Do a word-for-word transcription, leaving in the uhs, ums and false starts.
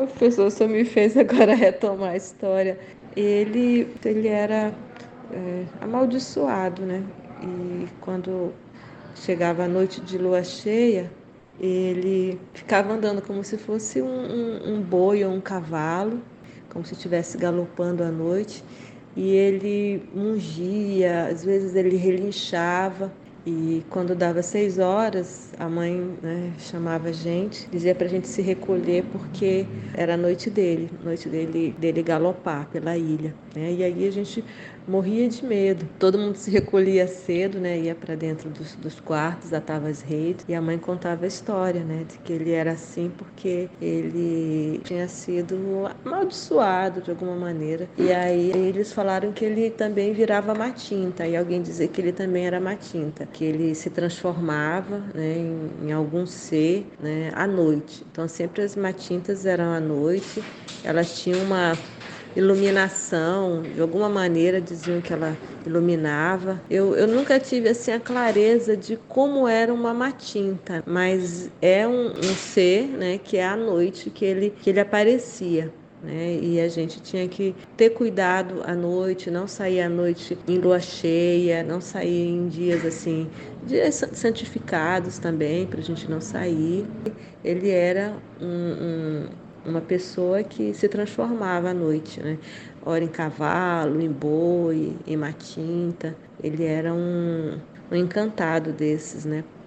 professor, você me fez agora retomar a história. Ele, ele era é, amaldiçoado, né? E quando chegava a noite de lua cheia, ele ficava andando como se fosse um, um, um boi ou um cavalo, como se estivesse galopando à noite. E ele mungia, às vezes ele relinchava. E quando dava seis horas, a mãe, né, chamava a gente, dizia para a gente se recolher porque era a noite dele, noite dele, dele galopar pela ilha, né? E aí a gente morria de medo. Todo mundo se recolhia cedo, né? Ia para dentro dos, dos quartos, atava as redes e a mãe contava a história, né? De que ele era assim porque ele tinha sido amaldiçoado de alguma maneira. E aí eles falaram que ele também virava matinta e alguém dizia que ele também era matinta, que ele se transformava, né, em, em algum ser, né, à noite. Então sempre as matintas eram à noite. Elas tinham uma iluminação, de alguma maneira diziam que ela iluminava. Eu, eu nunca tive assim a clareza de como era uma matinta, mas é um, um ser, né, que é à noite que ele, que ele aparecia. Né? E a gente tinha que ter cuidado à noite, não sair à noite em lua cheia, não sair em dias assim, dias santificados também, para a gente não sair. Ele era um, um uma pessoa que se transformava à noite, né? Ora em cavalo, em boi, em matinta. Ele era um, um encantado desses, né?